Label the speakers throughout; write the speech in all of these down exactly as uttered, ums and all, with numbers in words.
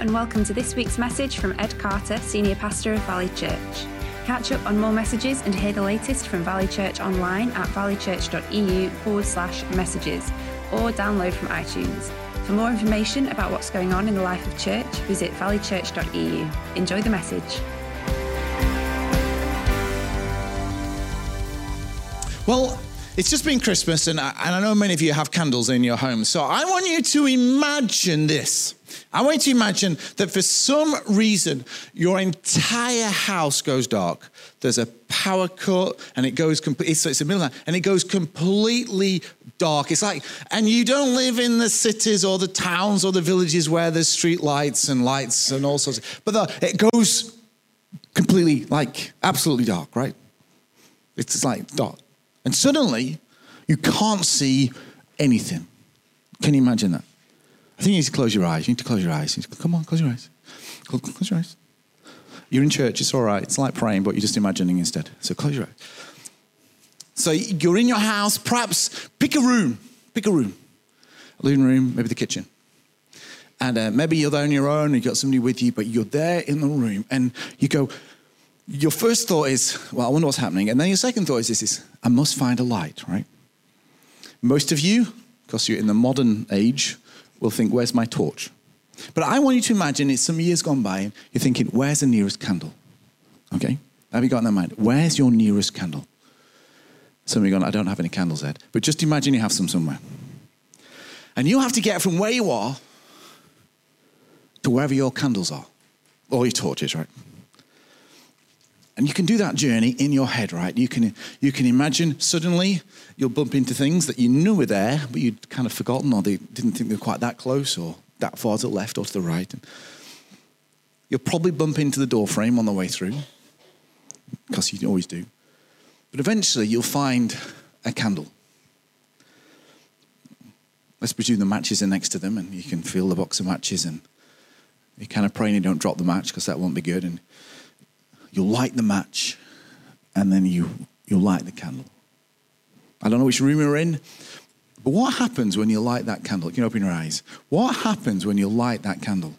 Speaker 1: and welcome to this week's message from Ed Carter, Senior Pastor of Valley Church. Catch up on more messages and hear the latest from Valley Church online at valleychurch.eu forward slash messages or download from iTunes. For more information about what's going on in the life of church, visit valleychurch dot e u. Enjoy the message.
Speaker 2: Well, it's just been Christmas, and I, and I know many of you have candles in your homes. So I want you to imagine this. I want you to imagine that for some reason, your entire house goes dark. There's a power cut, and it goes completely, so it's the middle of the night, and it goes completely dark. It's like, and you don't live in the cities or the towns or the villages where there's street lights and lights and all sorts of, but the, it goes completely, like, absolutely dark, right? It's like dark. And suddenly, you can't see anything. Can you imagine that? I think you need to close your eyes. You need to close your eyes. To, Come on, close your eyes. Close, close your eyes. You're in church. It's all right. It's like praying, but you're just imagining instead. So close your eyes. So you're in your house. Perhaps pick a room. Pick a room. A living room, maybe the kitchen. And uh, maybe you're there on your own and you've got somebody with you, but you're there in the room and you go, your first thought is, well, I wonder what's happening. And then your second thought is this, is, I must find a light, right? Most of you, because you're in the modern age, will think, where's my torch? But I want you to imagine it's some years gone by and you're thinking, where's the nearest candle? Okay? Have you got in that mind? Where's your nearest candle? Some of you are going, I don't have any candles, Ed. But just imagine you have some somewhere. And you have to get from where you are to wherever your candles are. Or your torches, right? And you can do that journey in your head, right? You can you can imagine suddenly you'll bump into things that you knew were there, but you'd kind of forgotten, or they didn't think they were quite that close, or that far to the left or to the right. And you'll probably bump into the door frame on the way through, because you always do. But eventually you'll find a candle. Let's presume the matches are next to them, and you can feel the box of matches, and you're kind of praying you don't drop the match, because that won't be good. And you'll light the match, and then you, you'll light the candle. I don't know which room you're in, but what happens when you light that candle? You can open your eyes. What happens when you light that candle?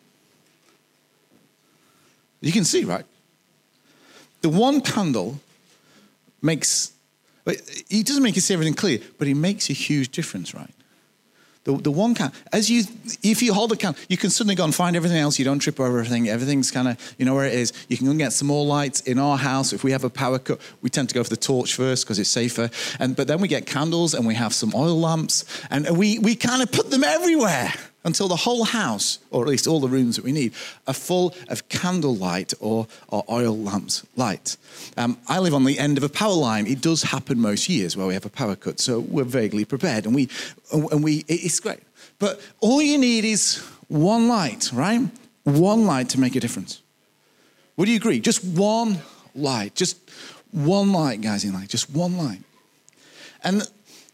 Speaker 2: You can see, right? The one candle makes, it doesn't make you see everything clear, but it makes a huge difference, right? The, the one can, as you, if you hold the candle, you can suddenly go and find everything else. You don't trip over everything. Everything's kind of, you know where it is. You can go and get some more lights in our house. If we have a power cut, we tend to go for the torch first because it's safer. And but then we get candles and we have some oil lamps, and we we kind of put them everywhere until the whole house, or at least all the rooms that we need, are full of candlelight or, or oil lamps light. Um, I live on the end of a power line. It does happen most years where we have a power cut, so we're vaguely prepared, and we and we it's great. But all you need is one light, right? One light to make a difference. Would you agree? Just one light, just one light, guys, in light, just one light. And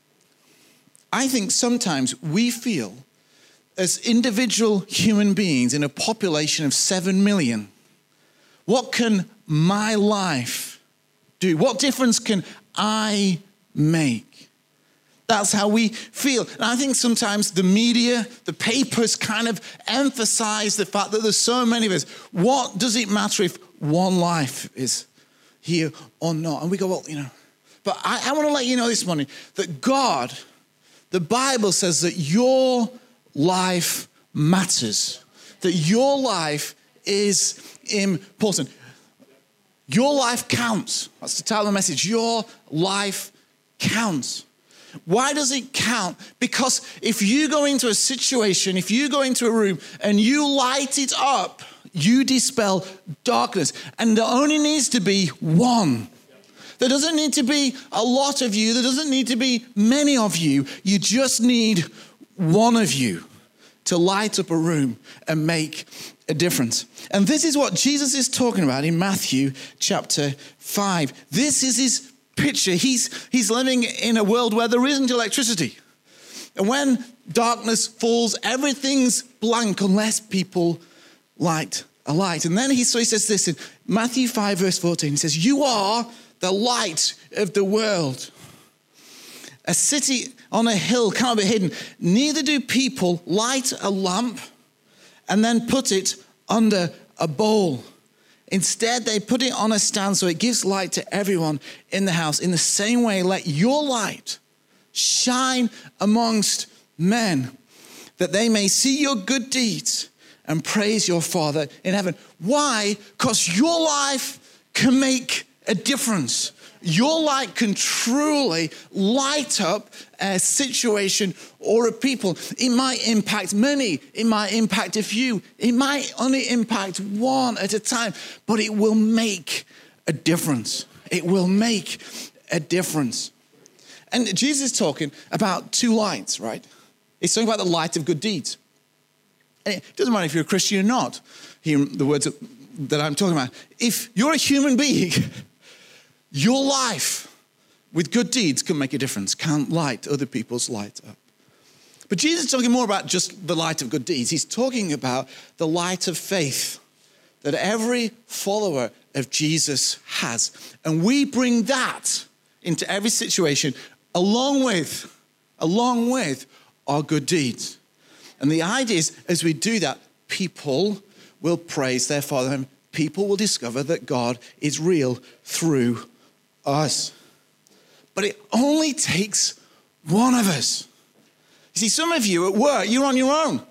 Speaker 2: I think sometimes we feel, as individual human beings in a population of seven million, what can my life do? What difference can I make? That's how we feel. And I think sometimes the media, the papers kind of emphasize the fact that there's so many of us. What does it matter if one life is here or not? And we go, well, you know. But I, I want to let you know this morning that God, the Bible says that your life matters, that your life is important. Your life counts. That's the title of the message. Your life counts. Why does it count? Because if you go into a situation, if you go into a room and you light it up, you dispel darkness. And there only needs to be one. There doesn't need to be a lot of you. There doesn't need to be many of you. You just need one of you to light up a room and make a difference. And this is what Jesus is talking about in Matthew chapter five. This is his picture. He's, he's living in a world where there isn't electricity. And when darkness falls, everything's blank unless people light a light. And then he, so he says this in Matthew five verse fourteen. He says, you are the light of the world. A city on a hill cannot be hidden. Neither do people light a lamp and then put it under a bowl. Instead, they put it on a stand so it gives light to everyone in the house. In the same way, let your light shine amongst men, that they may see your good deeds and praise your Father in heaven. Why? Because your life can make a difference. Your light can truly light up a situation or a people. It might impact many. It might impact a few. It might only impact one at a time, but it will make a difference. It will make a difference. And Jesus is talking about two lights, right? He's talking about the light of good deeds. And it doesn't matter if you're a Christian or not, hear the words that I'm talking about. If you're a human being, your life with good deeds can make a difference, can light other people's light up. But Jesus is talking more about just the light of good deeds. He's talking about the light of faith that every follower of Jesus has. And we bring that into every situation along with, along with our good deeds. And the idea is, as we do that, people will praise their Father and people will discover that God is real through us. But it only takes one of us. You see, some of you at work, you're on your own.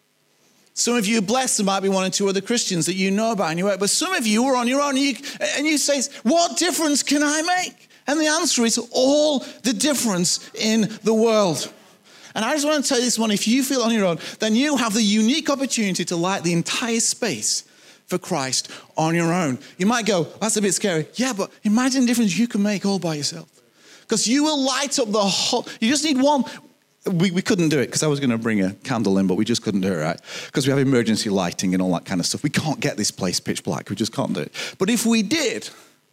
Speaker 2: Some of you are blessed. There might be one or two other Christians that you know about in your work. But some of you are on your own and you, and you say, what difference can I make? And the answer is all the difference in the world. And I just want to tell you this one, if you feel on your own, then you have the unique opportunity to light the entire space for Christ on your own. You might go, that's a bit scary. Yeah, but imagine the difference you can make all by yourself. Because you will light up the whole, you just need one. We, we couldn't do it because I was going to bring a candle in, but we just couldn't do it, right? Because we have emergency lighting and all that kind of stuff. We can't get this place pitch black. We just can't do it. But if we did,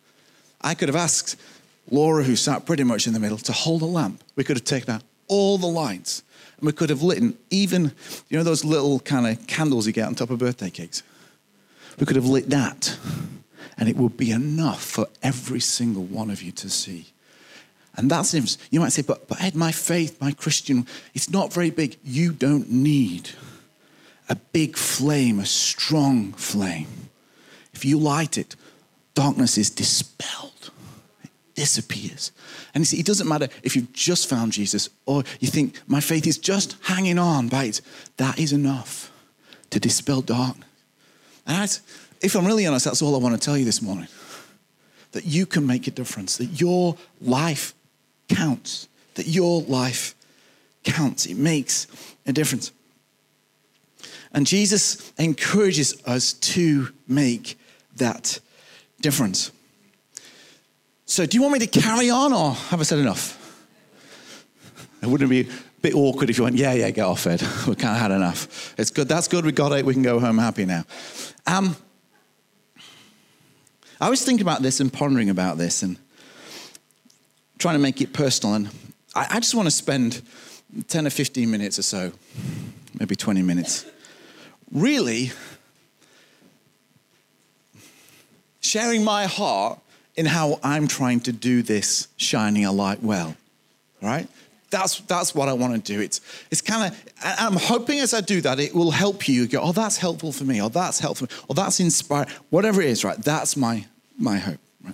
Speaker 2: I could have asked Laura, who sat pretty much in the middle, to hold a lamp. We could have taken out all the lights. And we could have lit even, you know, those little kind of candles you get on top of birthday cakes. We could have lit that. And it would be enough for every single one of you to see. And that's the difference. You might say, but, but Ed, my faith, my Christian, it's not very big. You don't need a big flame, a strong flame. If you light it, darkness is dispelled. It disappears. And you see, it doesn't matter if you've just found Jesus or you think my faith is just hanging on by it. That is enough to dispel darkness. And I, if I'm really honest, that's all I want to tell you this morning. That you can make a difference. That your life counts. That your life counts. It makes a difference. And Jesus encourages us to make that difference. So do you want me to carry on or have I said enough? It wouldn't be a bit awkward if you went, yeah, yeah, get off, Ed. We can't have had enough. It's good. That's good. We got it. We can go home happy now. Um, I was thinking about this and pondering about this and trying to make it personal. And I, I just want to spend ten or fifteen minutes or so, maybe twenty minutes, really sharing my heart in how I'm trying to do this shining a light well, all right? That's that's what I want to do. It's it's kind of, I'm hoping as I do that, it will help you go, oh, that's helpful for me, or that's helpful, or that's inspiring, whatever it is, right? That's my my hope, right?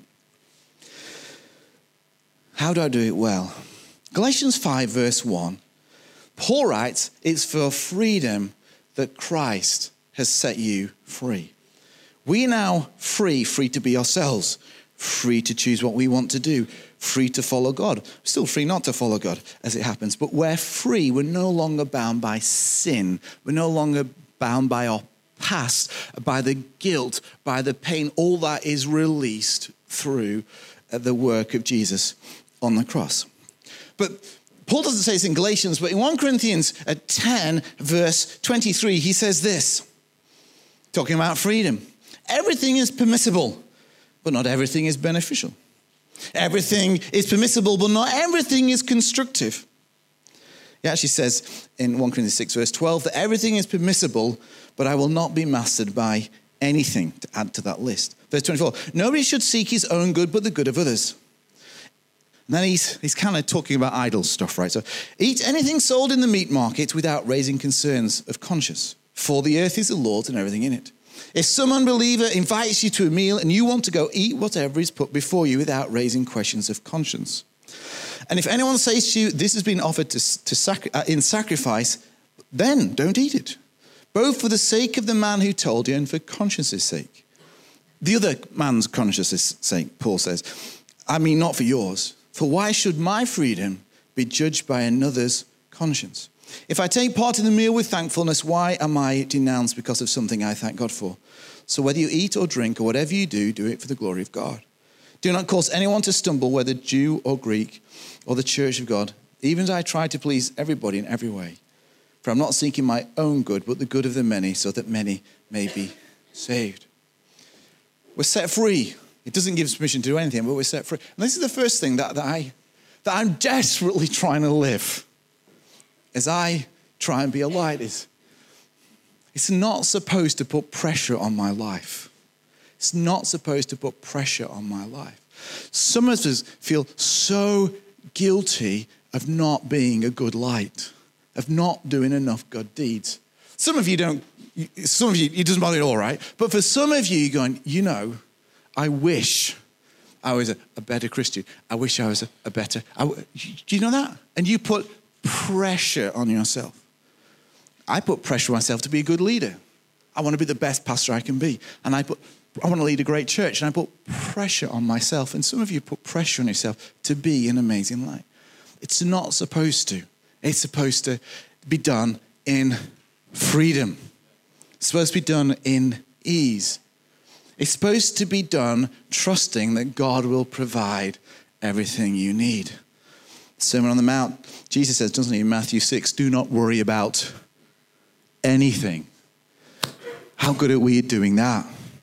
Speaker 2: How do I do it well? Galatians five, verse one, Paul writes, it's for freedom that Christ has set you free. We are now free, free to be ourselves, free to choose what we want to do, free to follow God. Still free not to follow God as it happens, but we're free. We're no longer bound by sin. We're no longer bound by our past, by the guilt, by the pain. All that is released through the work of Jesus on the cross. But Paul doesn't say this in Galatians, but in First Corinthians ten, verse twenty-three, he says this, talking about freedom. Everything is permissible, but not everything is beneficial. Everything is permissible, but not everything is constructive. He actually says in First Corinthians six, verse twelve, that everything is permissible, but I will not be mastered by anything, to add to that list. Verse twenty-four, nobody should seek his own good, but the good of others. And then he's, he's kind of talking about idle stuff, right? So eat anything sold in the meat market without raising concerns of conscience, for the earth is the Lord's and everything in it. If some unbeliever invites you to a meal and you want to go, eat whatever is put before you without raising questions of conscience. And if anyone says to you, this has been offered to, to sacri- uh, in sacrifice, then don't eat it, both for the sake of the man who told you and for conscience's sake. The other man's conscience's sake, Paul says, I mean not for yours. For why should my freedom be judged by another's conscience? If I take part in the meal with thankfulness, why am I denounced because of something I thank God for? So whether you eat or drink or whatever you do, do it for the glory of God. Do not cause anyone to stumble, whether Jew or Greek or the church of God, even as I try to please everybody in every way. For I'm not seeking my own good, but the good of the many, so that many may be saved. We're set free. It doesn't give us permission to do anything, but we're set free. And this is the first thing that, that, I, that I'm desperately trying to live as I try and be a light. Is it's not supposed to put pressure on my life. It's not supposed to put pressure on my life. Some of us feel so guilty of not being a good light, of not doing enough good deeds. Some of you don't, some of you, it doesn't bother you at all, right? But for some of you, you're going, you know, I wish I was a, a better Christian. I wish I was a, a better, I, do you know that? And you put pressure on yourself. I put pressure on myself to be a good leader. I want to be the best pastor I can be. And I put, I want to lead a great church. And I put pressure on myself. And some of you put pressure on yourself to be an amazing light. It's not supposed to. It's supposed to be done in freedom. It's supposed to be done in ease. It's supposed to be done trusting that God will provide everything you need. Sermon on the Mount, Jesus says, doesn't he, in Matthew six, do not worry about anything. How good are we at doing that?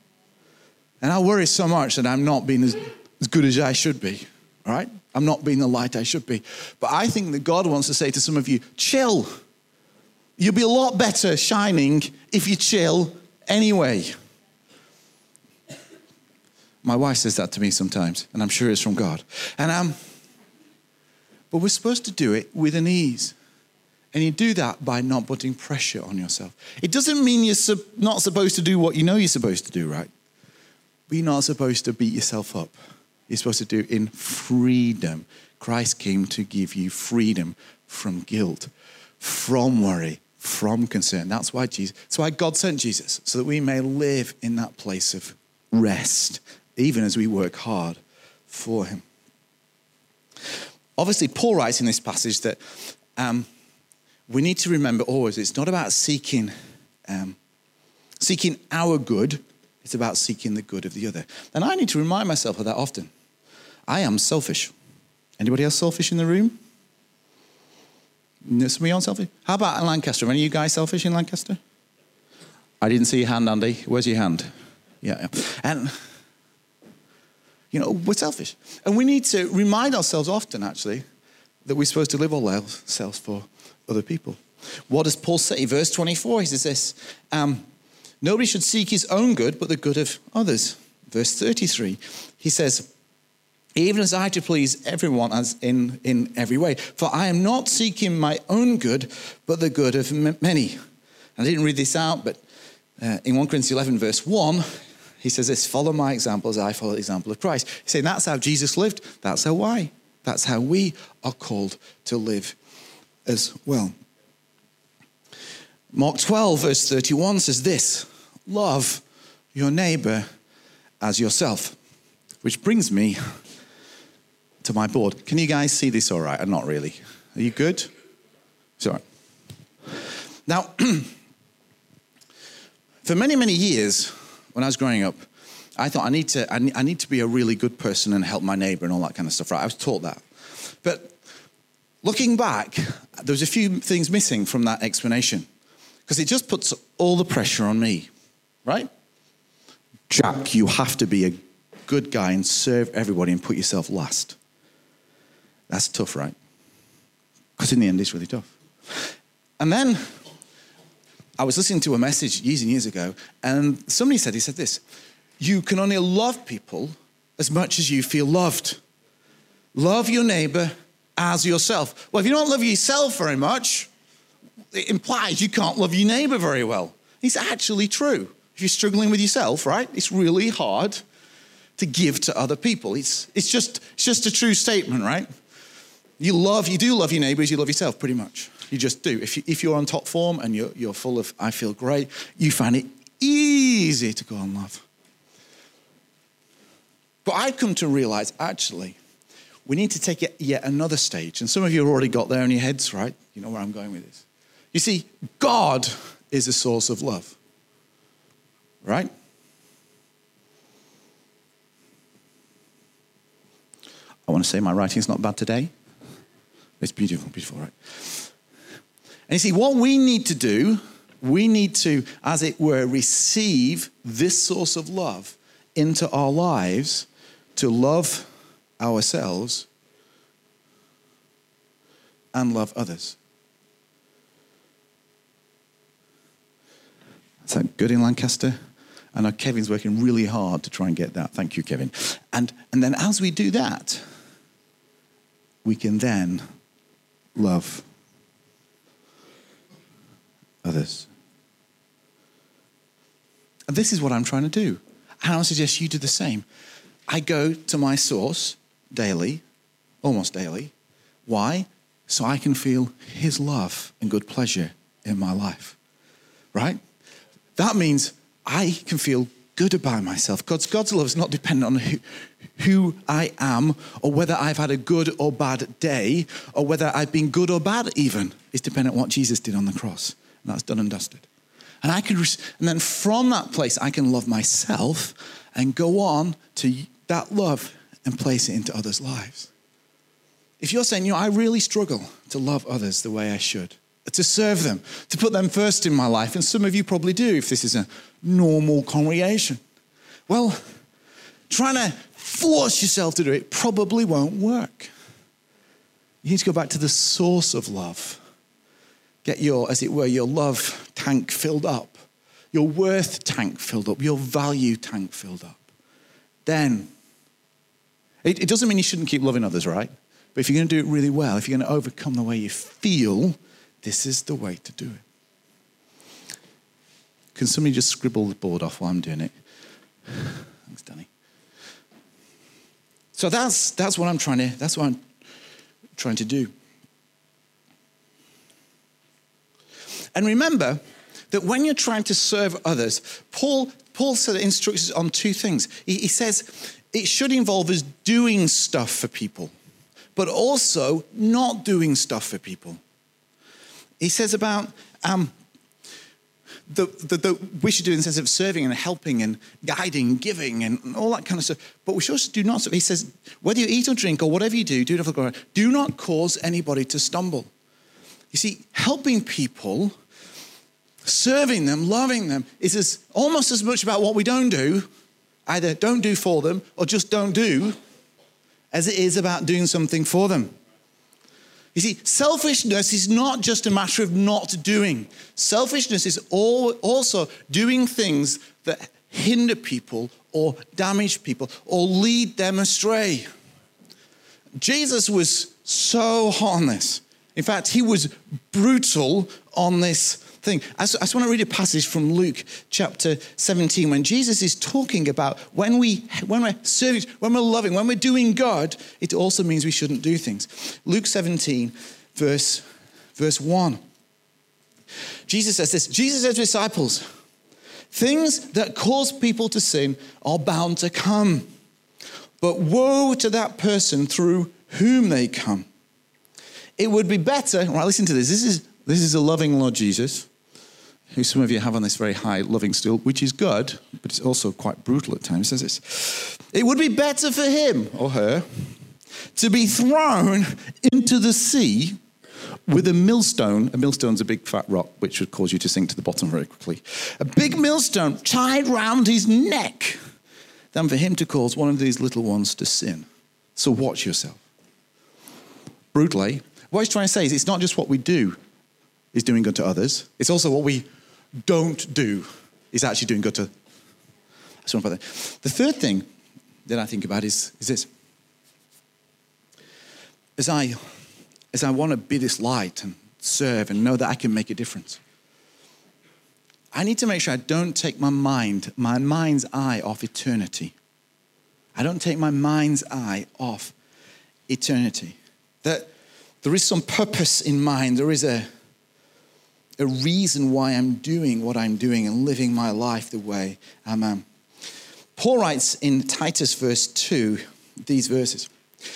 Speaker 2: And I worry so much that I'm not being as, as good as I should be, all right? I'm not being the light I should be. But I think that God wants to say to some of you, chill. You'll be a lot better shining if you chill anyway. My wife says that to me sometimes, and I'm sure it's from God. And um, but we're supposed to do it with an ease. And you do that by not putting pressure on yourself. It doesn't mean you're sub- not supposed to do what you know you're supposed to do, right? But you're not supposed to beat yourself up. You're supposed to do it in freedom. Christ came to give you freedom from guilt, from worry, from concern. That's why Jesus, that's why God sent Jesus, so that we may live in that place of rest, even as we work hard for him. Obviously, Paul writes in this passage that um, we need to remember always, it's not about seeking, um, seeking our good, it's about seeking the good of the other. And I need to remind myself of that often. I am selfish. Anybody else selfish in the room? Somebody else selfish? How about in Lancaster? Are any of you guys selfish in Lancaster? I didn't see your hand, Andy. Where's your hand? Yeah. And, you know, we're selfish. And we need to remind ourselves often, actually, that we're supposed to live our lives for other people. What does Paul say? Verse twenty-four, he says this, um, nobody should seek his own good, but the good of others. Verse thirty-three, he says, even as I to please everyone as in, in every way. For I am not seeking my own good, but the good of m- many. I didn't read this out, but uh, in First Corinthians eleven, verse one, he says this, follow my example as I follow the example of Christ. He's saying that's how Jesus lived. That's how I. That's how we are called to live as well. Mark twelve, verse thirty-one says this, love your neighbor as yourself. Which brings me to my board. Can you guys see this all right? Or not really? Are you good? It's all right. Now, for many, many years, when I was growing up, I thought I need to I need, I need to be a really good person and help my neighbor and all that kind of stuff, right? I was taught that. But looking back, there was a few things missing from that explanation because it just puts all the pressure on me, right? Jack, you have to be a good guy and serve everybody and put yourself last. That's tough, right? Because in the end, it's really tough. And then I was listening to a message years and years ago, and somebody said, he said this, you can only love people as much as you feel loved. Love your neighbor as yourself. Well, if you don't love yourself very much, it implies you can't love your neighbor very well. It's actually true. If you're struggling with yourself, right? It's really hard to give to other people. It's, it's, just, it's just a true statement, right? You love, you do love your neighbors, you love yourself pretty much. You just do. If, you, if you're on top form and you're, you're full of, I feel great, you find it easy to go and love. But I've come to realize, actually, we need to take it yet another stage. And some of you have already got there in your heads, right? You know where I'm going with this. You see, God is a source of love, right? I want to say my writing's not bad today. It's beautiful, beautiful, right? And you see, what we need to do, we need to, as it were, receive this source of love into our lives to love ourselves and love others. Is that good in Lancaster? I know Kevin's working really hard to try and get that. Thank you, Kevin. And, and then as we do that, we can then love others. And this is what I'm trying to do. And I suggest you do the same. I go to my source daily, almost daily. Why? So I can feel his love and good pleasure in my life. Right? That means I can feel good about myself. God's, God's love is not dependent on who, who I am or whether I've had a good or bad day or whether I've been good or bad even. It's dependent on what Jesus did on the cross. And that's done and dusted. And I can, and then from that place, I can love myself and go on to that love and place it into others' lives. If you're saying, you know, I really struggle to love others the way I should, to serve them, to put them first in my life, and some of you probably do if this is a normal congregation. Well, trying to force yourself to do it probably won't work. You need to go back to the source of love. Get your, as it were, your love tank filled up, your worth tank filled up, your value tank filled up. Then, it, it doesn't mean you shouldn't keep loving others, right? But if you're going to do it really well, if you're going to overcome the way you feel, this is the way to do it. Can somebody just scribble the board off while I'm doing it? Thanks, Danny. So that's that's what I'm trying to that's what I'm trying to do. And remember that when you're trying to serve others, Paul Paul said instructions on two things. He, he says it should involve us doing stuff for people, but also not doing stuff for people. He says about um, the, the, the we should do in the sense of serving and helping and guiding, giving and all that kind of stuff. But we should also do not. He says, whether you eat or drink or whatever you do, do not for glory. Do not cause anybody to stumble. You see, helping people, serving them, loving them is as, almost as much about what we don't do, either don't do for them or just don't do, as it is about doing something for them. You see, selfishness is not just a matter of not doing. Selfishness is all, also doing things that hinder people or damage people or lead them astray. Jesus was so hot on this. In fact, he was brutal on this thing. I just, I just want to read a passage from Luke chapter seventeen when Jesus is talking about when, we, when we're serving, when we're loving, when we're doing God, it also means we shouldn't do things. Luke seventeen, verse, verse one. Jesus says this. Jesus says to his disciples, things that cause people to sin are bound to come. But woe to that person through whom they come. It would be better, right, listen to this. This is, this is a loving Lord Jesus, who some of you have on this very high loving stool, which is good, but it's also quite brutal at times. It says this. It would be better for him or her to be thrown into the sea with a millstone. A millstone's a big fat rock, which would cause you to sink to the bottom very quickly. A big millstone tied round his neck than for him to cause one of these little ones to sin. So watch yourself. Brutally, what he's trying to say is it's not just what we do is doing good to others. It's also what we don't do is actually doing good to. I just want to put that. The third thing that I think about is, is this. As I, as I want to be this light and serve and know that I can make a difference, I need to make sure I don't take my mind, my mind's eye off eternity. I don't take my mind's eye off eternity. That there is some purpose in mind. There is a, a reason why I'm doing what I'm doing and living my life the way I'm am. Paul writes in Titus verse two, these verses.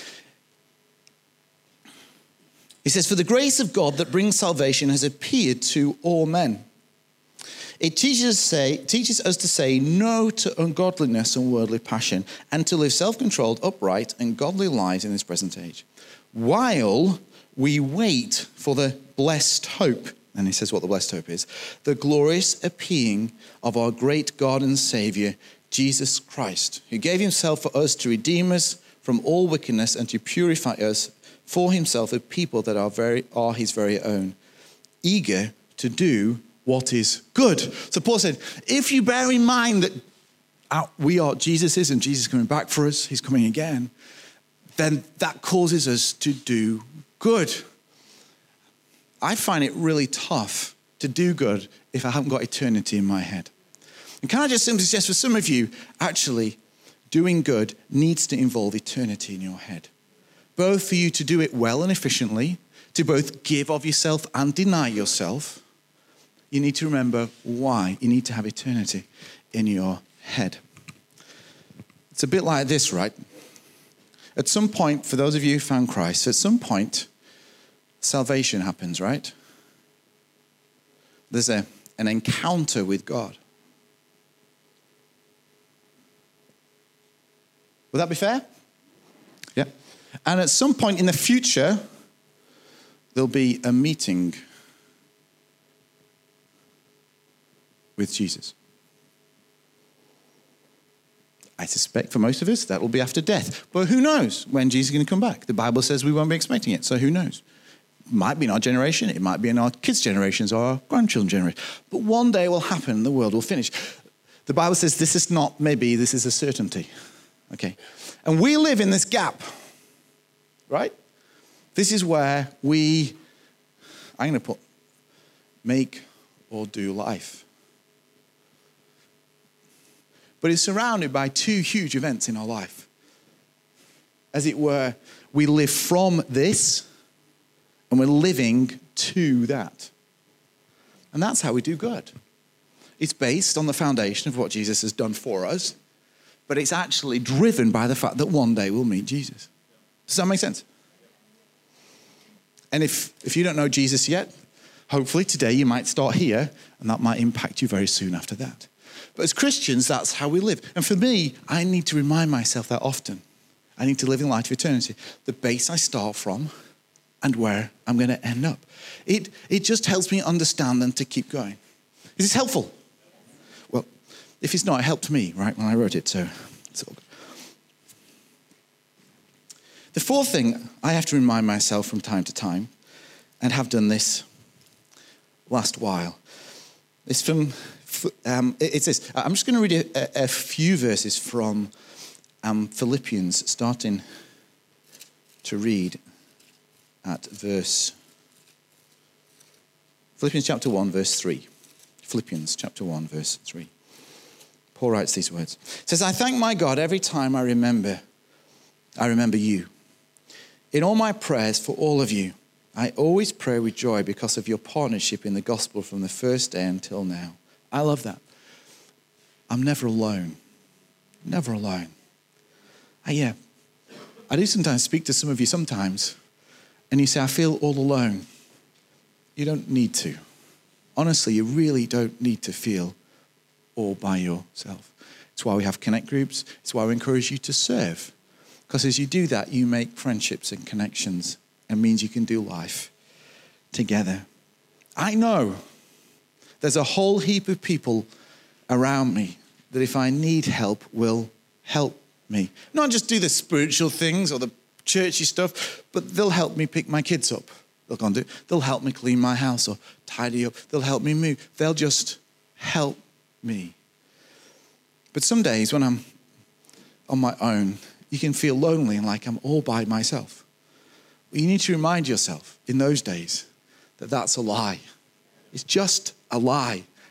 Speaker 2: He says, "For the grace of God that brings salvation has appeared to all men. It teaches us, say, teaches us to say no to ungodliness and worldly passion, and to live self-controlled, upright, and godly lives in this present age, while we wait for the blessed hope." And he says what the blessed hope is. "The glorious appearing of our great God and Savior, Jesus Christ, who gave himself for us to redeem us from all wickedness and to purify us for himself a people that are very are his very own, eager to do what is good." So Paul said, if you bear in mind that we are Jesus is and Jesus is coming back for us, he's coming again, then that causes us to do good. I find it really tough to do good if I haven't got eternity in my head. And can I just simply suggest for some of you, actually, doing good needs to involve eternity in your head. Both for you to do it well and efficiently, to both give of yourself and deny yourself. You need to remember why. You need to have eternity in your head. It's a bit like this, right? At some point, for those of you who found Christ, at some point, salvation happens, right? There's a, an encounter with God. Would that be fair? Yeah. And at some point in the future, there'll be a meeting with Jesus. I suspect for most of us, that will be after death. But who knows when Jesus is going to come back? The Bible says we won't be expecting it, so who knows? It might be in our generation, it might be in our kids' generations or our grandchildren's generation. But one day it will happen, the world will finish. The Bible says this is not maybe, this is a certainty. Okay? And we live in this gap, right? This is where we, I'm going to put, make or do life. But it's surrounded by two huge events in our life. As it were, we live from this and we're living to that. And that's how we do good. It's based on the foundation of what Jesus has done for us, but it's actually driven by the fact that one day we'll meet Jesus. Does that make sense? And if, if you don't know Jesus yet, hopefully today you might start here, and that might impact you very soon after that. But as Christians, that's how we live. And for me, I need to remind myself that often. I need to live in light of eternity. The base I start from and where I'm going to end up. It, it just helps me understand and to keep going. Is this helpful? Well, if it's not, it helped me, right, when I wrote it, so it's all good. The fourth thing I have to remind myself from time to time, and have done this last while, is from... Um, it says, I'm just going to read a, a few verses from um, Philippians, starting to read at verse, Philippians chapter one, verse three. Philippians chapter one, verse three. Paul writes these words. It says, "I thank my God every time I remember, I remember you. In all my prayers for all of you, I always pray with joy because of your partnership in the gospel from the first day until now." I love that. I'm never alone. Never alone. I, yeah, I do sometimes speak to some of you sometimes, and you say, I feel all alone. You don't need to. Honestly, you really don't need to feel all by yourself. It's why we have connect groups. It's why we encourage you to serve. Because as you do that, you make friendships and connections, and means you can do life together. I know there's a whole heap of people around me that if I need help will help me. Not just do the spiritual things or the churchy stuff, but they'll help me pick my kids up. They'll go and do it. They'll help me clean my house or tidy up. They'll help me move. They'll just help me. But some days when I'm on my own, you can feel lonely and like I'm all by myself. You need to remind yourself in those days that that's a lie. It's just a lie.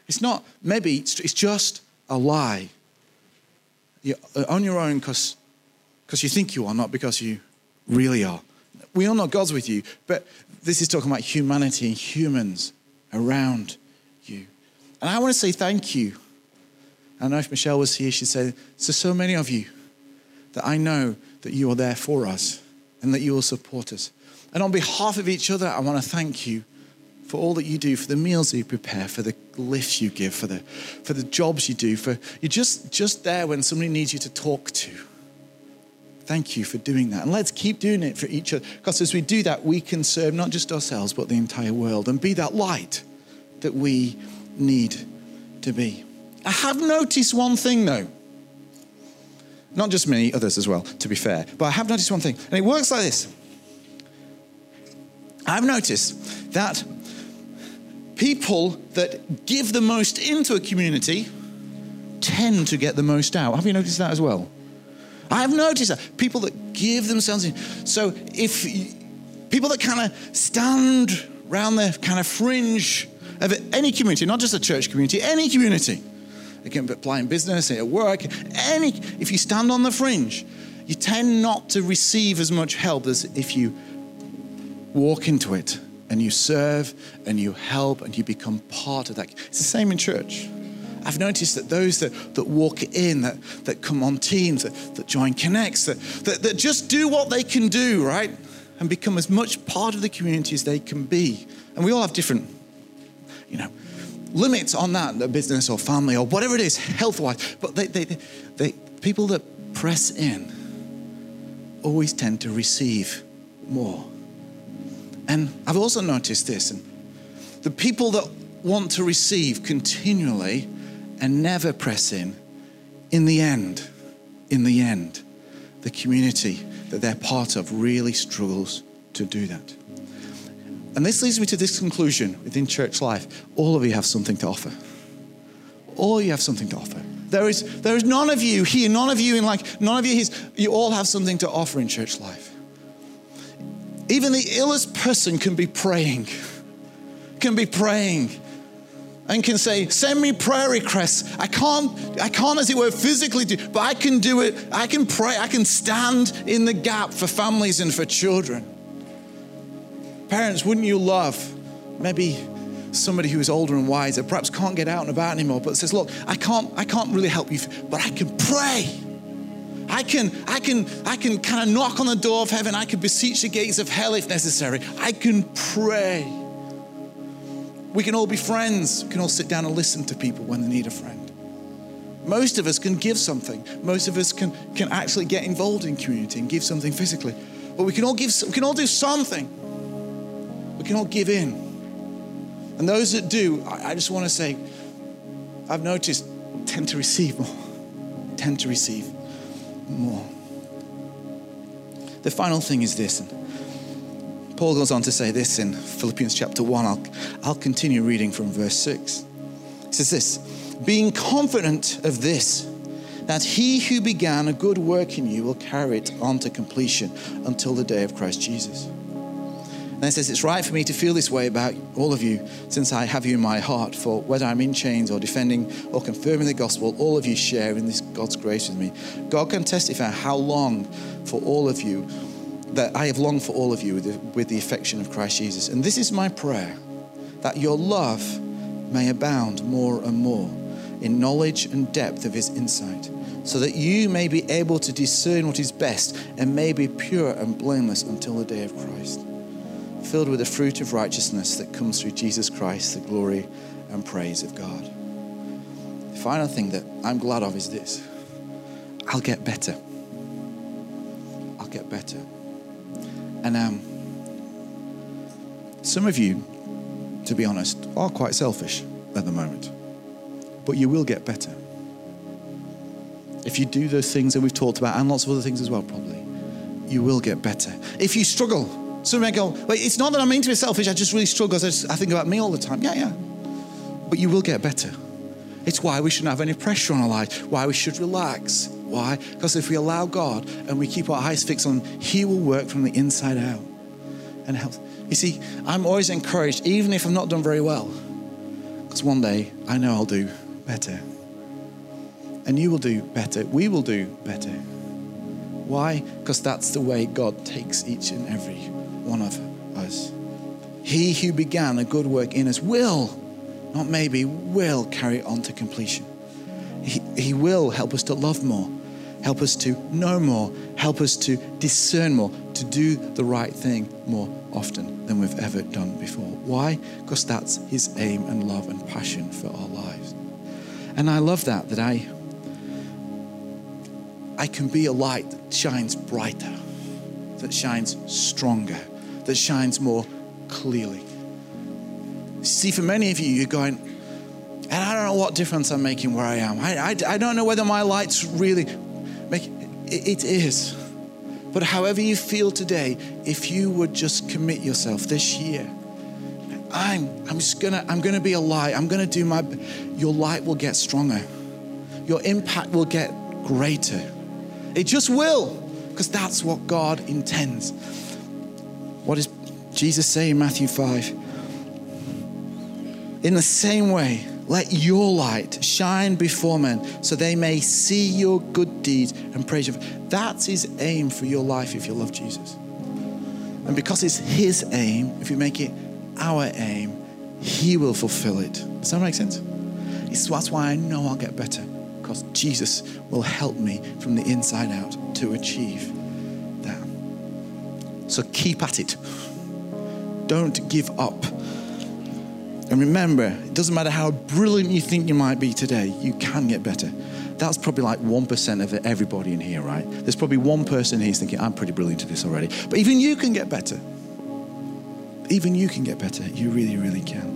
Speaker 2: It's not, maybe it's, it's just a lie. You're on your own because because you think you are, not because you really are. We all know God's with you, but this is talking about humanity and humans around you. And I want to say thank you. I know if Michelle was here, she'd say, so, so many of you that I know that you are there for us and that you will support us. And on behalf of each other, I want to thank you for all that you do, for the meals that you prepare, for the lifts you give, for the for the jobs you do, for you're just, just there when somebody needs you to talk to. Thank you for doing that. And let's keep doing it for each other. Because as we do that, we can serve not just ourselves, but the entire world and be that light that we need to be. I have noticed one thing though. Not just me, others as well, to be fair. But I have noticed one thing. And it works like this. I've noticed that people that give the most into a community tend to get the most out. Have you noticed that as well? I have noticed that. People that give themselves in. So if you, people that kind of stand around the kind of fringe of any community, not just a church community, any community. It can apply in business, at work, any. If you stand on the fringe, you tend not to receive as much help as if you walk into it and you serve and you help and you become part of that. It's the same in church. I've noticed that those that, that walk in, that, that come on teams, that, that join Connects, that, that, that just do what they can do, right? And become as much part of the community as they can be. And we all have different, you know, limits on that, the business or family or whatever it is, health-wise. But they, they, they, they, people that press in always tend to receive more. And I've also noticed this, and the people that want to receive continually and never press in, in the end, in the end, the community that they're part of really struggles to do that. And this leads me to this conclusion within church life. All of you have something to offer. All you have something to offer. There is, there is none of you here, none of you in like, none of you here, you all have something to offer in church life. Even the illest person can be praying, can be praying and can say, send me prayer requests. I can't, I can't as it were physically do, but I can do it. I can pray, I can stand in the gap for families and for children. Parents, wouldn't you love maybe somebody who is older and wiser, perhaps can't get out and about anymore, but says, look, I can't, I can't really help you, but I can pray. I can, I can, I can kind of knock on the door of heaven. I can beseech the gates of hell if necessary. I can pray. We can all be friends. We can all sit down and listen to people when they need a friend. Most of us can give something. Most of us can, can actually get involved in community and give something physically. But we can all give, we can all do something. We can all give in. And those that do, I, I just want to say, I've noticed, tend to receive more. Tend to receive more. The final thing is this. And Paul goes on to say this in Philippians chapter one. I'll, I'll continue reading from verse six. It says this, being confident of this, that he who began a good work in you will carry it on to completion until the day of Christ Jesus. And it says, it's right for me to feel this way about all of you, since I have you in my heart. For whether I'm in chains or defending or confirming the gospel, all of you share in this God's grace with me. God can testify how long for all of you, that I have longed for all of you with the, with the affection of Christ Jesus. And this is my prayer, that your love may abound more and more in knowledge and depth of his insight, so that you may be able to discern what is best and may be pure and blameless until the day of Christ, filled with the fruit of righteousness that comes through Jesus Christ, the glory and praise of God. The final thing that I'm glad of is this. I'll get better. I'll get better. And um, some of you, to be honest, are quite selfish at the moment. But you will get better. If you do those things that we've talked about, and lots of other things as well, probably, you will get better. If you struggle, some may go, well, it's not that I mean to be selfish, I just really struggle. I, just, I think about me all the time. Yeah, yeah. But you will get better. It's why we shouldn't have any pressure on our life, why we should relax. Why? Because if we allow God and we keep our eyes fixed on him, he will work from the inside out and help. You see, I'm always encouraged, even if I've not done very well, Because one day I know I'll do better. And you will do better. We will do better. Why? Because that's the way God takes each and every one of us. He who began a good work in us will, not maybe, will carry it on to completion. He, he will help us to love more, help us to know more, help us to discern more, to do the right thing more often than we've ever done before. Why? Because that's his aim and love and passion for our lives. And I love that, that I, I can be a light that shines brighter, that shines stronger, that shines more clearly. See, for many of you, you're going, and I don't know what difference I'm making where I am. I, I, I don't know whether my light's really making, it, it is. But however you feel today, if you would just commit yourself this year, I'm, I'm just gonna, I'm gonna be a light. I'm gonna do my, your light will get stronger. Your impact will get greater. It just will, because that's what God intends. What does Jesus say in Matthew five? In the same way, let your light shine before men so they may see your good deeds and praise you. That's his aim for your life if you love Jesus. And because it's his aim, if you make it our aim, he will fulfill it. Does that make sense? It's, that's why I know I'll get better, because Jesus will help me from the inside out to achieve that. So keep at it. Don't give up. And remember, it doesn't matter how brilliant you think you might be today, you can get better. That's probably like one percent of everybody in here, right? There's probably one person here who's thinking, I'm pretty brilliant at this already. But even you can get better. Even you can get better. You really, really can.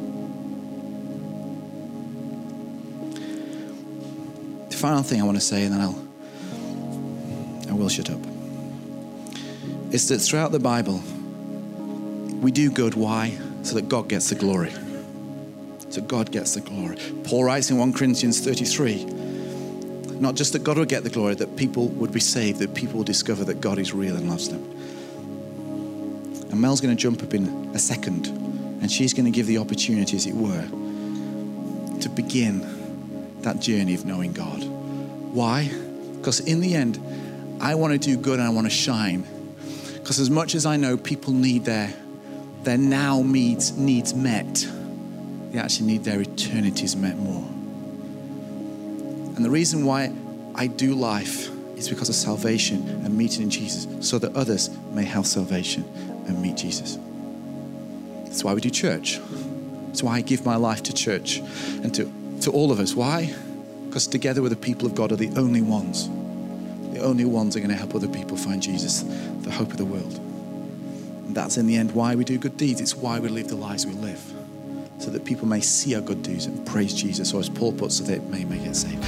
Speaker 2: The final thing I want to say, and then I'll, I will shut up, is that throughout the Bible, we do good. Why? So that God gets the glory. So God gets the glory. Paul writes in First Corinthians thirty-three, not just that God would get the glory, that people would be saved, that people will discover that God is real and loves them. And Mel's going to jump up in a second, and she's going to give the opportunity, as it were, to begin that journey of knowing God. Why? Because in the end, I want to do good and I want to shine. Because as much as I know people need their, their now needs, needs met, they actually need their eternities met more. And the reason why I do life is because of salvation and meeting in Jesus, so that others may have salvation and meet Jesus. That's why we do church. That's why I give my life to church and to, to all of us. Why? Because together with the people of God are the only ones. The only ones that are going to help other people find Jesus, the hope of the world. And that's in the end why we do good deeds. It's why we live the lives we live, so that people may see our good deeds and praise Jesus, or as Paul puts, so that they may get saved.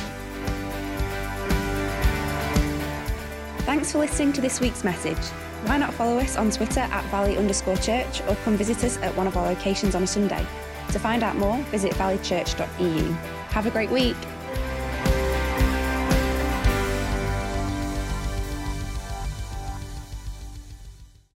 Speaker 1: Thanks for listening to this week's message. Why not follow us on Twitter at valley underscore church, or come visit us at one of our locations on a Sunday. To find out more, visit valley church dot e u. Have a great week.